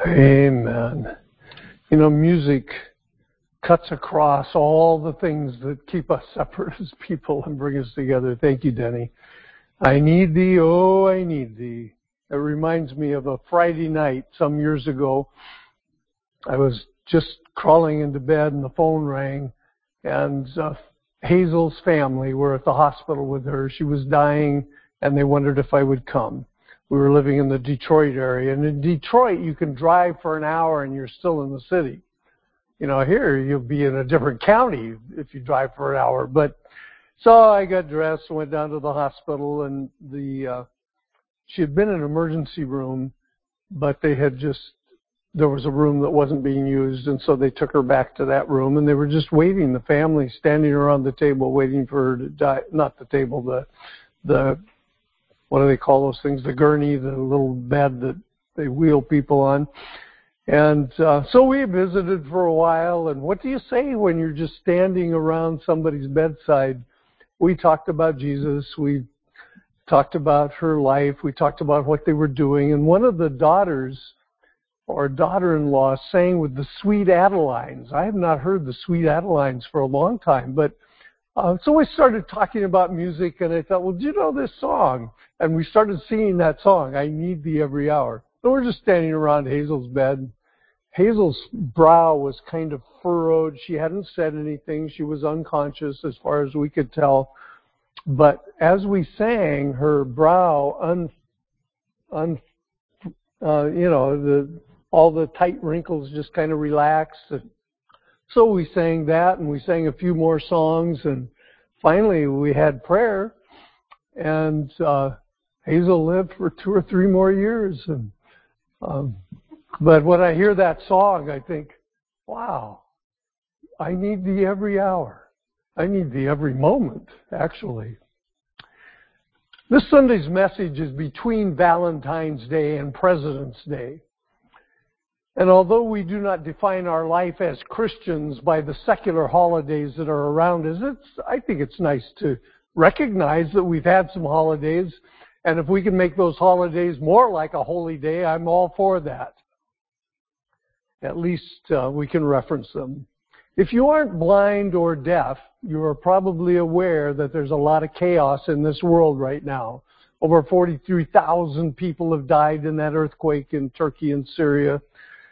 Amen. You know, music cuts across all the things that keep us separate as people and bring us together. Thank you, Denny. I need thee, oh, I need thee. It reminds me of a Friday night some years ago. I was just crawling into bed and the phone rang, and Hazel's family were at the hospital with her. She was dying, and they wondered if I would come. We were living in the Detroit area, and in Detroit you can drive for an hour and you're still in the city. You know, here you'll be in a different county if you drive for an hour. But so I got dressed and went down to the hospital, and she had been in an emergency room, but there was a room that wasn't being used, and so they took her back to that room, and they were just waiting, the family standing around the table waiting for her to die. Not the table, the what do they call those things? The gurney, the little bed that they wheel people on. And so we visited for a while, and what do you say when you're just standing around somebody's bedside? We talked about Jesus, we talked about her life, we talked about what they were doing, and one of the daughters, or daughter-in-law, sang with the Sweet Adelines. I have not heard the Sweet Adelines for a long time, but so we started talking about music, and I thought, well, do you know this song? And we started singing that song, I Need Thee Every Hour. So we're just standing around Hazel's bed. Hazel's brow was kind of furrowed. She hadn't said anything. She was unconscious as far as we could tell. But as we sang, her brow, all the tight wrinkles just kind of relaxed. So we sang that, and we sang a few more songs, and finally we had prayer, and Hazel lived for 2 or 3 more years. And but when I hear that song, I think, wow, I need thee every hour. I need thee every moment, actually. This Sunday's message is between Valentine's Day and President's Day. And although we do not define our life as Christians by the secular holidays that are around us, I think it's nice to recognize that we've had some holidays, and if we can make those holidays more like a holy day, I'm all for that. At least we can reference them. If you aren't blind or deaf, you are probably aware that there's a lot of chaos in this world right now. Over 43,000 people have died in that earthquake in Turkey and Syria.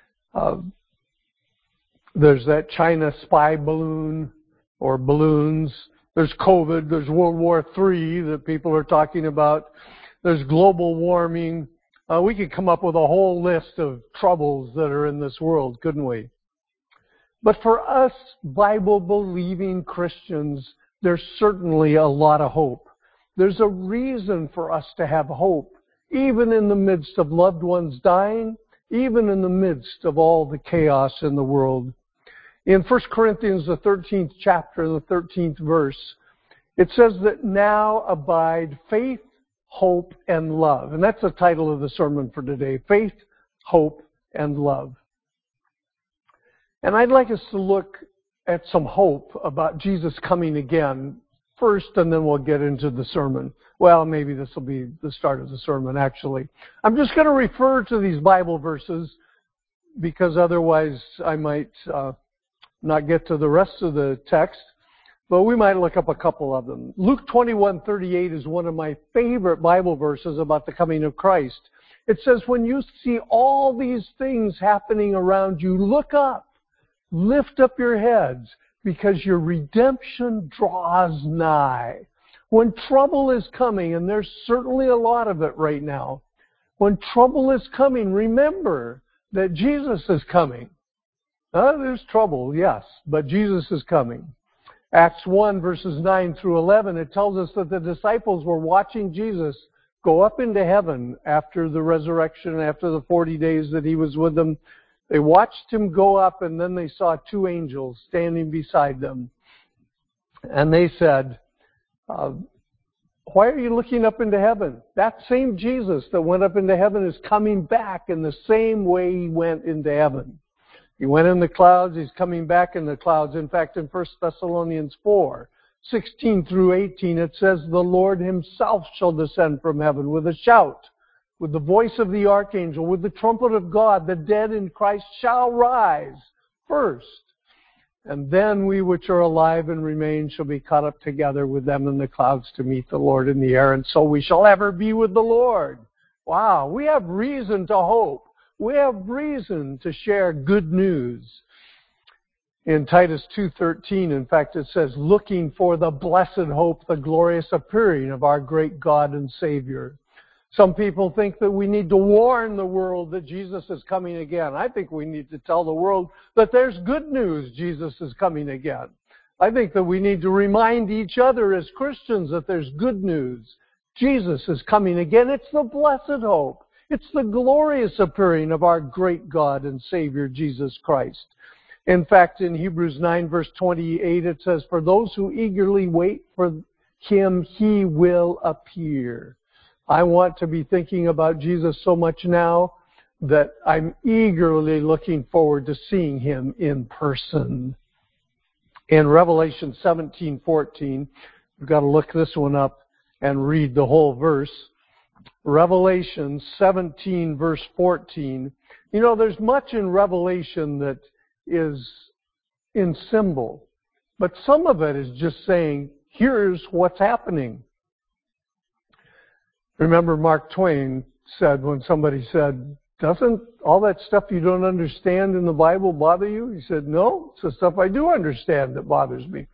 There's that China spy balloon or balloons. There's COVID. There's World War III that people are talking about. There's global warming. We could come up with a whole list of troubles that are in this world, couldn't we? But for us Bible-believing Christians, there's certainly a lot of hope. There's a reason for us to have hope, even in the midst of loved ones dying, even in the midst of all the chaos in the world. In 1 Corinthians, the 13th chapter, the 13th verse, it says that now abide faith, hope, and love. And that's the title of the sermon for today, Faith, Hope, and Love. And I'd like us to look at some hope about Jesus coming again first, and then we'll get into the sermon. Well, maybe this will be the start of the sermon, actually. I'm just going to refer to these Bible verses because otherwise I might not get to the rest of the text, but we might look up a couple of them. Luke 21:38 is one of my favorite Bible verses about the coming of Christ. It says, when you see all these things happening around you, look up, lift up your heads, because your redemption draws nigh. When trouble is coming, and there's certainly a lot of it right now, when trouble is coming, remember that Jesus is coming. There's trouble, yes, but Jesus is coming. Acts 1, verses 9 through 11, it tells us that the disciples were watching Jesus go up into heaven after the resurrection, after the 40 days that he was with them. They watched him go up, and then they saw 2 angels standing beside them. And they said, why are you looking up into heaven? That same Jesus that went up into heaven is coming back in the same way he went into heaven. He went in the clouds, he's coming back in the clouds. In fact, in 1 Thessalonians 4:16 through 18, it says, the Lord himself shall descend from heaven with a shout, with the voice of the archangel, with the trumpet of God, the dead in Christ shall rise first. And then we which are alive and remain shall be caught up together with them in the clouds to meet the Lord in the air, and so we shall ever be with the Lord. Wow, we have reason to hope. We have reason to share good news. In Titus 2:13, in fact, it says, looking for the blessed hope, the glorious appearing of our great God and Savior. Some people think that we need to warn the world that Jesus is coming again. I think we need to tell the world that there's good news, Jesus is coming again. I think that we need to remind each other as Christians that there's good news. Jesus is coming again. It's the blessed hope. It's the glorious appearing of our great God and Savior, Jesus Christ. In fact, in Hebrews 9, verse 28, it says, for those who eagerly wait for Him, He will appear. I want to be thinking about Jesus so much now that I'm eagerly looking forward to seeing Him in person. In Revelation 17:14, we've got to look this one up and read the whole verse. Revelation 17, verse 14. You know, there's much in Revelation that is in symbol, but some of it is just saying, here's what's happening. Remember Mark Twain said, when somebody said, doesn't all that stuff you don't understand in the Bible bother you? He said, no, it's the stuff I do understand that bothers me.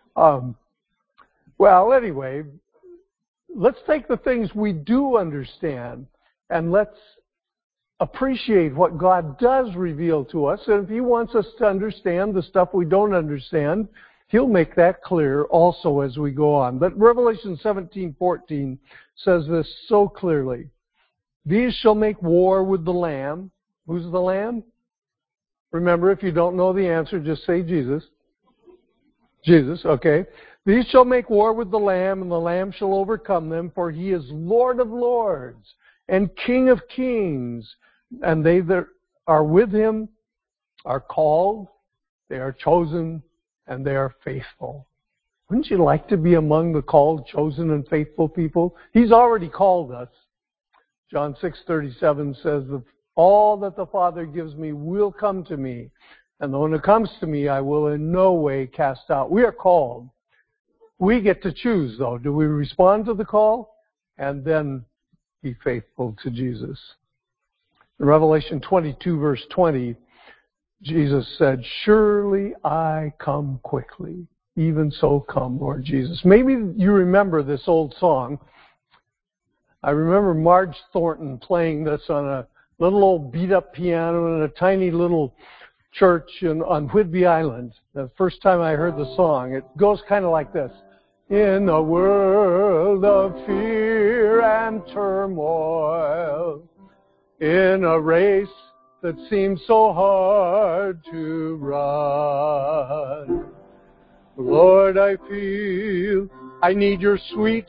Well, anyway, let's take the things we do understand and let's appreciate what God does reveal to us. And if He wants us to understand the stuff we don't understand, He'll make that clear also as we go on. But Revelation 17:14 says this so clearly. These shall make war with the Lamb. Who's the Lamb? Remember, if you don't know the answer, just say Jesus. Jesus, okay. These shall make war with the Lamb, and the Lamb shall overcome them, for He is Lord of lords and King of kings. And they that are with Him are called, they are chosen, and they are faithful. Wouldn't you like to be among the called, chosen, and faithful people? He's already called us. John 6:37 says, all that the Father gives me will come to me, and the one who comes to me I will in no way cast out. We are called. We get to choose, though. Do we respond to the call and then be faithful to Jesus? In Revelation 22, verse 20, Jesus said, surely I come quickly. Even so come, Lord Jesus. Maybe you remember this old song. I remember Marge Thornton playing this on a little old beat-up piano in a tiny little church on Whidbey Island. The first time I heard the song, it goes kind of like this. In a world of fear and turmoil, in a race that seems so hard to run, Lord, I feel I need your sweet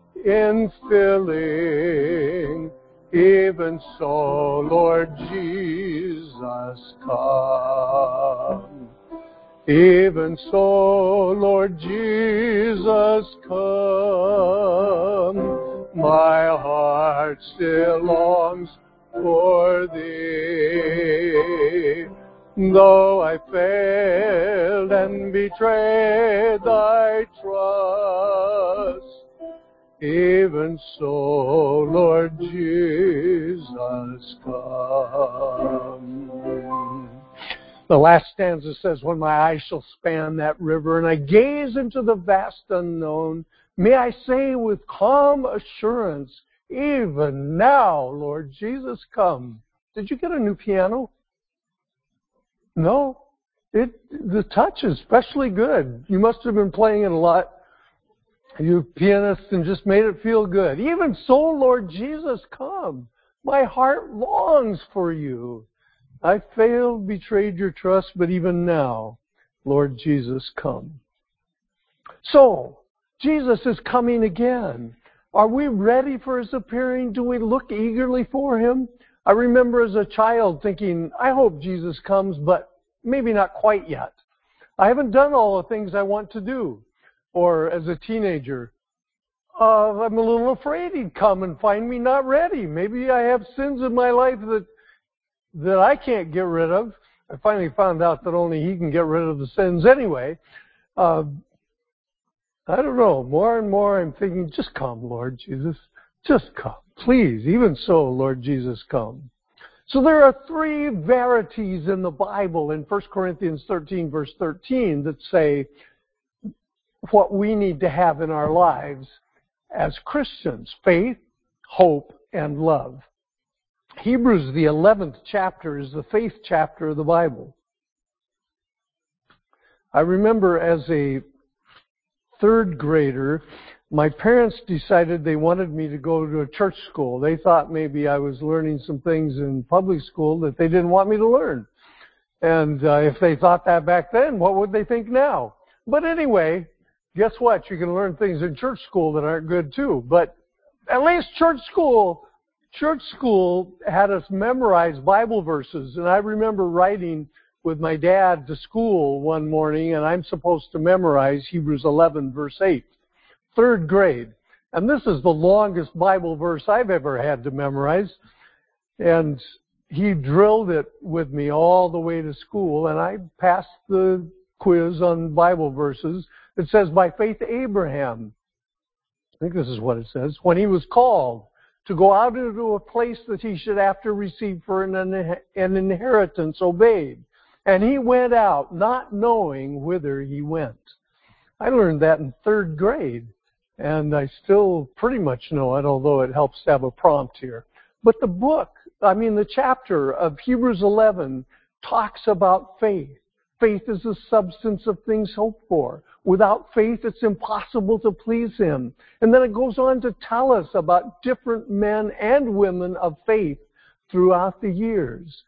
infilling. Even so, Lord Jesus, come. Even so, Lord Jesus, come. My heart still longs for Thee. Though I failed and betrayed Thy trust, even so, Lord Jesus, come. The last stanza says, when my eyes shall span that river and I gaze into the vast unknown, may I say with calm assurance, even now, Lord Jesus, come. Did you get a new piano? No. The touch is especially good. You must have been playing it a lot, you pianists, and just made it feel good. Even so, Lord Jesus, come. My heart longs for you. I failed, betrayed your trust, but even now, Lord Jesus, come. So, Jesus is coming again. Are we ready for His appearing? Do we look eagerly for Him? I remember as a child thinking, I hope Jesus comes, but maybe not quite yet. I haven't done all the things I want to do. Or as a teenager, I'm a little afraid he'd come and find me not ready. Maybe I have sins in my life that I can't get rid of. I finally found out that only he can get rid of the sins anyway. I don't know. More and more I'm thinking, just come, Lord Jesus. Just come. Please, even so, Lord Jesus, come. So there are three verities in the Bible in 1 Corinthians 13, verse 13, that say what we need to have in our lives as Christians: faith, hope, and love. Hebrews, the 11th chapter, is the faith chapter of the Bible. I remember as a third grader, my parents decided they wanted me to go to a church school. They thought maybe I was learning some things in public school that they didn't want me to learn. And if they thought that back then, what would they think now? But anyway, guess what? You can learn things in church school that aren't good too. But at least church school had us memorize Bible verses. And I remember writing with my dad to school one morning, and I'm supposed to memorize Hebrews 11, verse 8. Third grade. And this is the longest Bible verse I've ever had to memorize. And he drilled it with me all the way to school, and I passed the quiz on Bible verses. It says, by faith Abraham, I think this is what it says, when he was called to go out into a place that he should after receive for an inheritance, obeyed. And he went out, not knowing whither he went. I learned that in third grade. And I still pretty much know it, although it helps to have a prompt here. But the chapter of Hebrews 11 talks about faith. Faith is the substance of things hoped for. Without faith, it's impossible to please Him. And then it goes on to tell us about different men and women of faith throughout the years.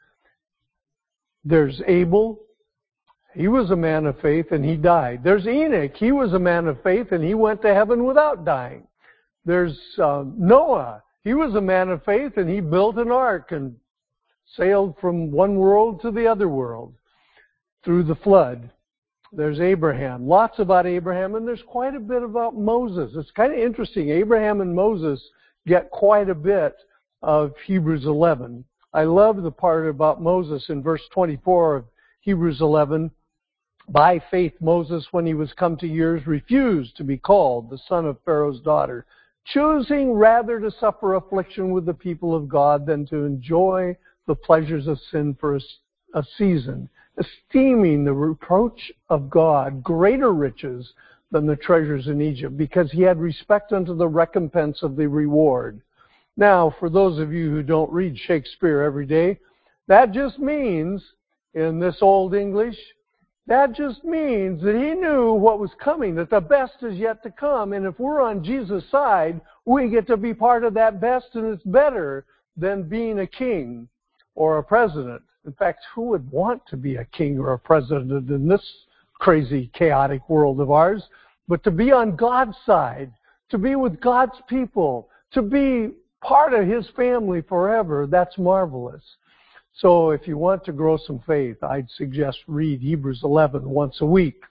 There's Abel. He was a man of faith and he died. There's Enoch. He was a man of faith and he went to heaven without dying. There's Noah. He was a man of faith and he built an ark and sailed from one world to the other world through the flood. There's Abraham. Lots about Abraham, and there's quite a bit about Moses. It's kind of interesting. Abraham and Moses get quite a bit of Hebrews 11. I love the part about Moses in verse 24 of Hebrews 11. By faith, Moses, when he was come to years, refused to be called the son of Pharaoh's daughter, choosing rather to suffer affliction with the people of God than to enjoy the pleasures of sin for a season, esteeming the reproach of God greater riches than the treasures in Egypt, because he had respect unto the recompense of the reward. Now, for those of you who don't read Shakespeare every day, that just means, in this old English, that just means that he knew what was coming, that the best is yet to come. And if we're on Jesus' side, we get to be part of that best, and it's better than being a king or a president. In fact, who would want to be a king or a president in this crazy, chaotic world of ours? But to be on God's side, to be with God's people, to be part of His family forever, that's marvelous. So if you want to grow some faith, I'd suggest read Hebrews 11 once a week.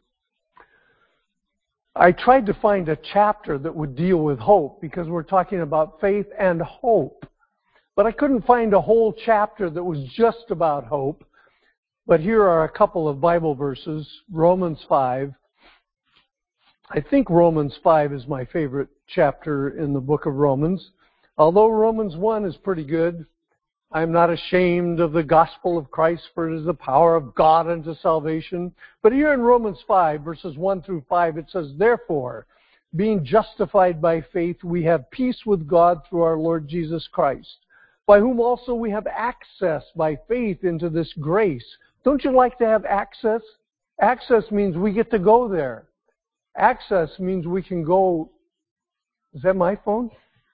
I tried to find a chapter that would deal with hope, because we're talking about faith and hope. But I couldn't find a whole chapter that was just about hope. But here are a couple of Bible verses. Romans 5. I think Romans 5 is my favorite chapter in the book of Romans. Although Romans 1 is pretty good. I am not ashamed of the gospel of Christ, for it is the power of God unto salvation. But here in Romans 5, verses 1 through 5, it says, therefore, being justified by faith, we have peace with God through our Lord Jesus Christ, by whom also we have access by faith into this grace. Don't you like to have access? Access means we get to go there. Access means we can go. Is that my phone?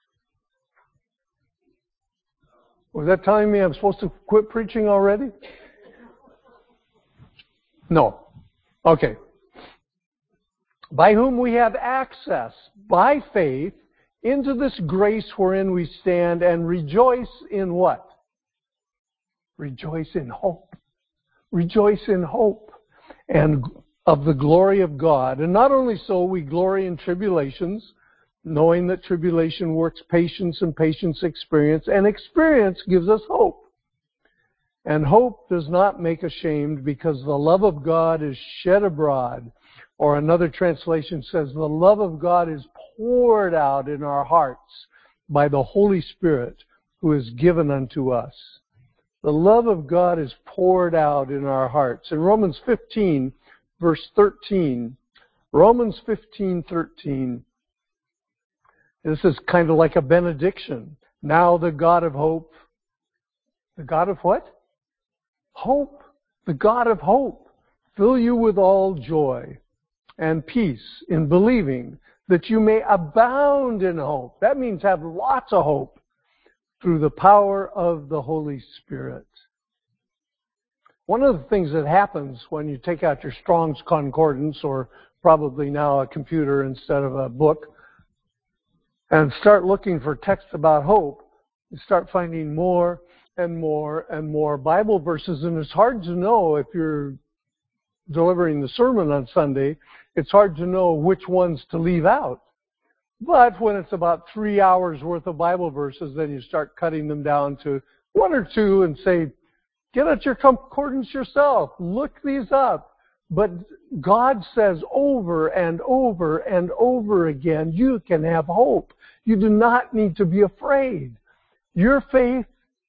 Was that telling me I'm supposed to quit preaching already? No. Okay. By whom we have access by faith into this grace wherein we stand, and rejoice in what? Rejoice in hope. Rejoice in hope and of the glory of God. And not only so, we glory in tribulations, knowing that tribulation works patience, and patience experience, and experience gives us hope. And hope does not make ashamed, because the love of God is shed abroad. Or another translation says, the love of God is poured out in our hearts by the Holy Spirit who is given unto us. The love of God is poured out in our hearts. In Romans 15, verse 13, Romans 15:13, this is kind of like a benediction. Now the God of hope, the God of what? Hope. The God of hope fill you with all joy and peace in believing, that you may abound in hope. That means have lots of hope through the power of the Holy Spirit. One of the things that happens when you take out your Strong's Concordance, or probably now a computer instead of a book, and start looking for text about hope, you start finding more and more and more Bible verses, and it's hard to know if you're delivering the sermon on Sunday, it's hard to know which ones to leave out. But when it's about 3 hours worth of Bible verses, then you start cutting them down to 1 or 2 and say, get at your concordance yourself. Look these up. But God says over and over and over again, you can have hope. You do not need to be afraid. Your faith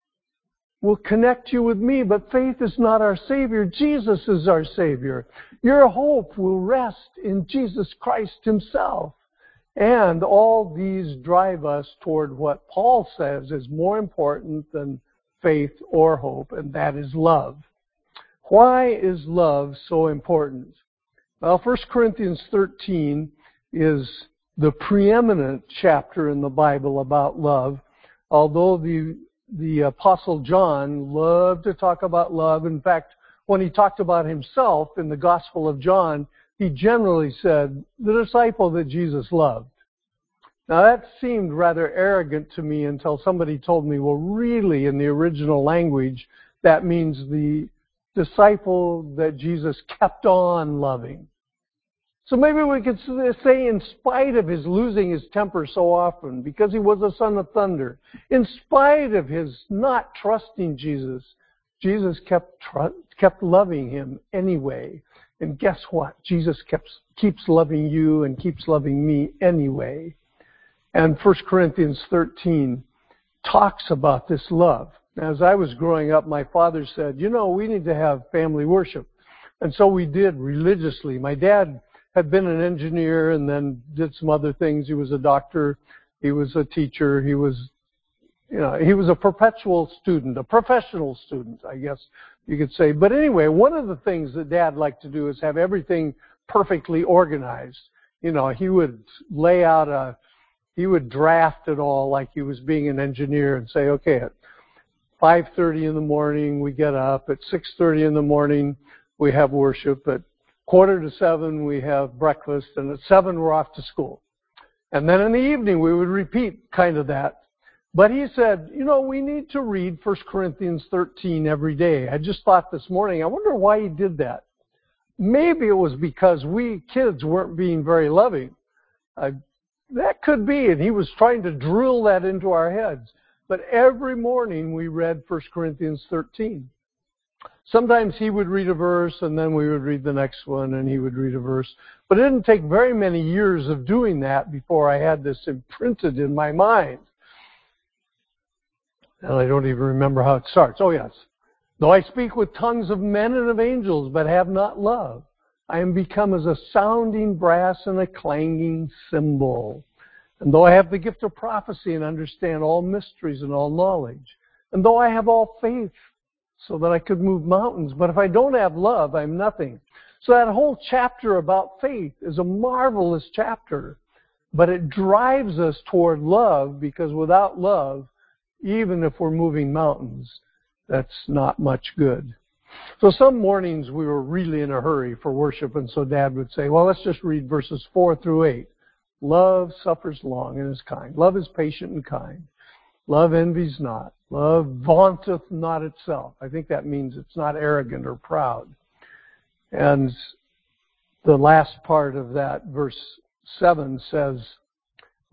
will connect you with me, but faith is not our Savior. Jesus is our Savior. Your hope will rest in Jesus Christ Himself. And all these drive us toward what Paul says is more important than faith or hope, and that is love. Why is love so important? Well, 1 Corinthians 13 is the preeminent chapter in the Bible about love, although the Apostle John loved to talk about love. In fact, when he talked about himself in the Gospel of John, he generally said, the disciple that Jesus loved. Now that seemed rather arrogant to me until somebody told me, well, really, in the original language, that means the disciple that Jesus kept on loving. So maybe we could say, in spite of his losing his temper so often, because he was a son of thunder, in spite of his not trusting Jesus, Jesus kept loving him anyway. And guess what? Jesus keeps loving you and keeps loving me anyway. And 1 Corinthians 13 talks about this love. As I was growing up, my father said, we need to have family worship. And so we did religiously. My dad had been an engineer and then did some other things. He was a doctor. He was a teacher. He was a perpetual student, a professional student, I guess you could say. But anyway, one of the things that Dad liked to do is have everything perfectly organized. He would lay out he would draft it all like he was being an engineer and say, okay, at 5:30 in the morning we get up. At 6:30 in the morning we have worship. At 6:45 we have breakfast. And at 7 we're off to school. And then in the evening we would repeat kind of that. But he said, we need to read 1 Corinthians 13 every day. I just thought this morning, I wonder why he did that. Maybe it was because we kids weren't being very loving. That could be, and he was trying to drill that into our heads. But every morning we read 1 Corinthians 13. Sometimes he would read a verse, and then we would read the next one, and he would read a verse. But it didn't take very many years of doing that before I had this imprinted in my mind. And I don't even remember how it starts. Oh, yes. Though I speak with tongues of men and of angels, but have not love, I am become as a sounding brass and a clanging cymbal. And though I have the gift of prophecy and understand all mysteries and all knowledge, and though I have all faith so that I could move mountains, but if I don't have love, I'm nothing. So that whole chapter about faith is a marvelous chapter, but it drives us toward love, because without love, even if we're moving mountains, that's not much good. So some mornings we were really in a hurry for worship, and so Dad would say, well, let's just read verses 4 through 8. Love suffers long and is kind. Love is patient and kind. Love envies not. Love vaunteth not itself. I think that means it's not arrogant or proud. And the last part of that, verse 7, says,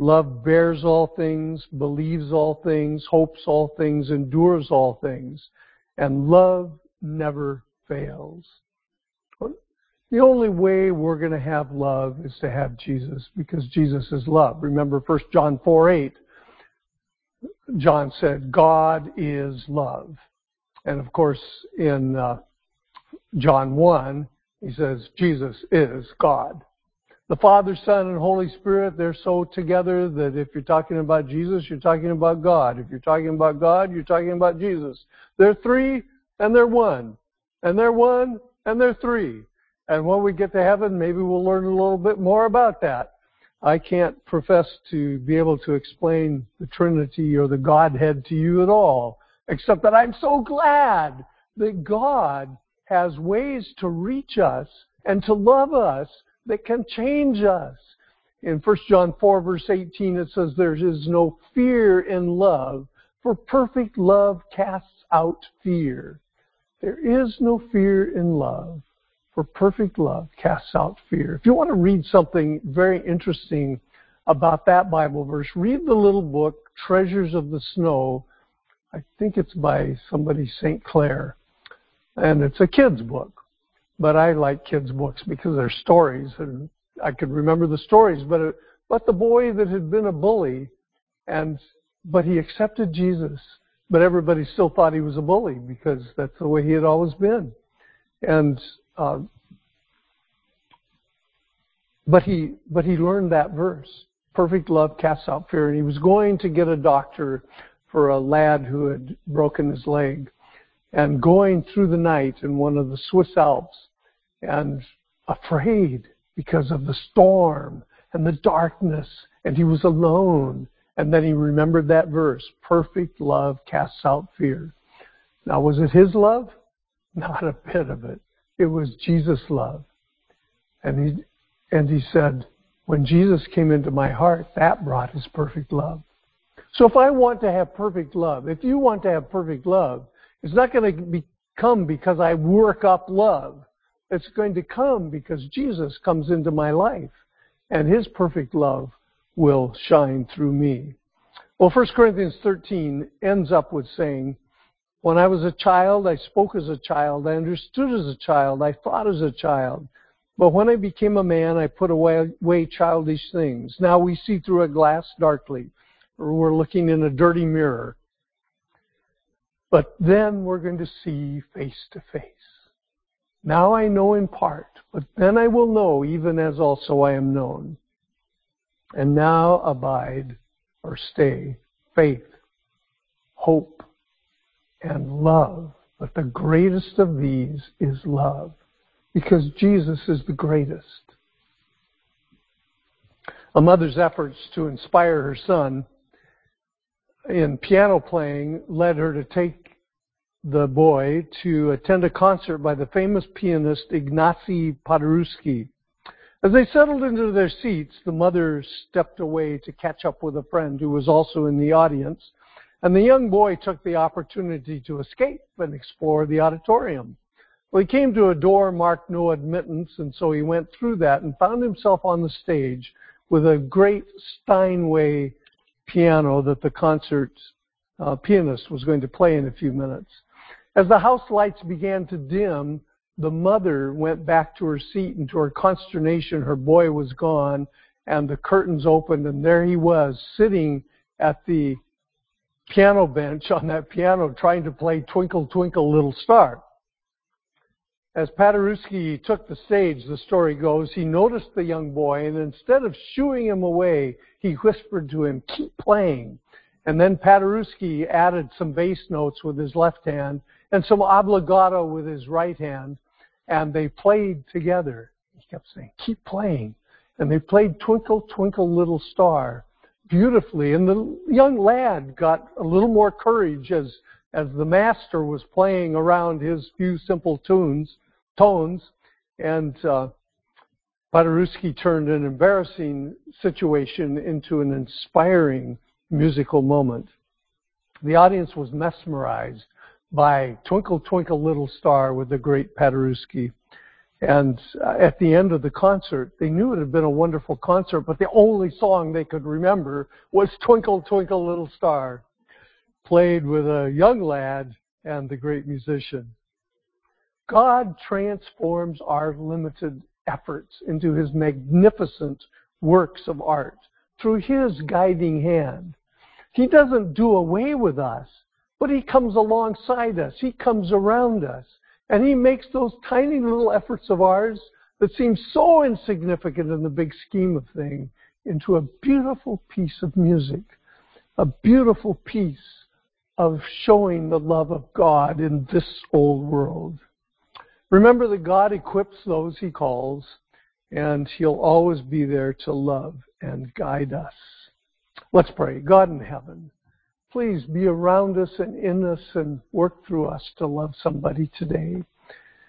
Love bears all things, believes all things, hopes all things, endures all things. And love never fails. The only way we're going to have love is to have Jesus, because Jesus is love. Remember 1 John 4:8. John said, God is love. And of course, in John 1, he says, Jesus is God. The Father, Son, and Holy Spirit, they're so together that if you're talking about Jesus, you're talking about God. If you're talking about God, you're talking about Jesus. They're three, and they're one. And they're one, and they're three. And when we get to heaven, maybe we'll learn a little bit more about that. I can't profess to be able to explain the Trinity or the Godhead to you at all, except that I'm so glad that God has ways to reach us and to love us that can change us. In 1 John 4, verse 18, it says, there is no fear in love, for perfect love casts out fear. There is no fear in love, for perfect love casts out fear. If you want to read something very interesting about that Bible verse, read the little book, Treasures of the Snow. I think it's by somebody, St. Clair. And it's a kid's book. But I like kids' books because they're stories, and I could remember the stories. But the boy that had been a bully, but he accepted Jesus, but everybody still thought he was a bully because that's the way he had always been. And but he learned that verse, perfect love casts out fear, and he was going to get a doctor for a lad who had broken his leg, and going through the night in one of the Swiss Alps, and afraid because of the storm and the darkness, and he was alone. And then he remembered that verse, perfect love casts out fear. Now, was it his love? Not a bit of it. It was Jesus' love. And he said, when Jesus came into my heart, that brought his perfect love. So if I want to have perfect love, if you want to have perfect love, it's not going to come because I work up love. It's going to come because Jesus comes into my life, and his perfect love will shine through me. Well, 1 Corinthians 13 ends up with saying, when I was a child, I spoke as a child, I understood as a child, I thought as a child. But when I became a man, I put away childish things. Now we see through a glass darkly, or we're looking in a dirty mirror. But then we're going to see face to face. Now I know in part, but then I will know even as also I am known. And now abide or stay faith, hope, and love. But the greatest of these is love, because Jesus is the greatest. A mother's efforts to inspire her son in piano playing led her to take the boy to attend a concert by the famous pianist Ignacy Paderewski. As they settled into their seats, the mother stepped away to catch up with a friend who was also in the audience, and the young boy took the opportunity to escape and explore the auditorium. Well, he came to a door marked no admittance, and so he went through that and found himself on the stage with a great Steinway piano that the concert pianist was going to play in a few minutes. As the house lights began to dim, the mother went back to her seat, and to her consternation, her boy was gone, and the curtains opened, and there he was, sitting at the piano bench on that piano, trying to play Twinkle, Twinkle, Little Star. As Paderewski took the stage, the story goes, he noticed the young boy, and instead of shooing him away, he whispered to him, "Keep playing." And then Paderewski added some bass notes with his left hand and some obligato with his right hand, and they played together. He kept saying, "Keep playing." And they played Twinkle, Twinkle, Little Star beautifully. And the young lad got a little more courage as the master was playing around his few simple tones. And Paderewski turned an embarrassing situation into an inspiring musical moment. The audience was mesmerized by Twinkle, Twinkle, Little Star with the great Paderewski. And at the end of the concert, they knew it had been a wonderful concert, but the only song they could remember was Twinkle, Twinkle, Little Star, played with a young lad and the great musician. God transforms our limited efforts into His magnificent works of art through His guiding hand. He doesn't do away with us, but He comes alongside us. He comes around us. And He makes those tiny little efforts of ours that seem so insignificant in the big scheme of things into a beautiful piece of music, a beautiful piece of showing the love of God in this old world. Remember that God equips those He calls, and He'll always be there to love and guide us. Let's pray. God in heaven, please be around us and in us and work through us to love somebody today.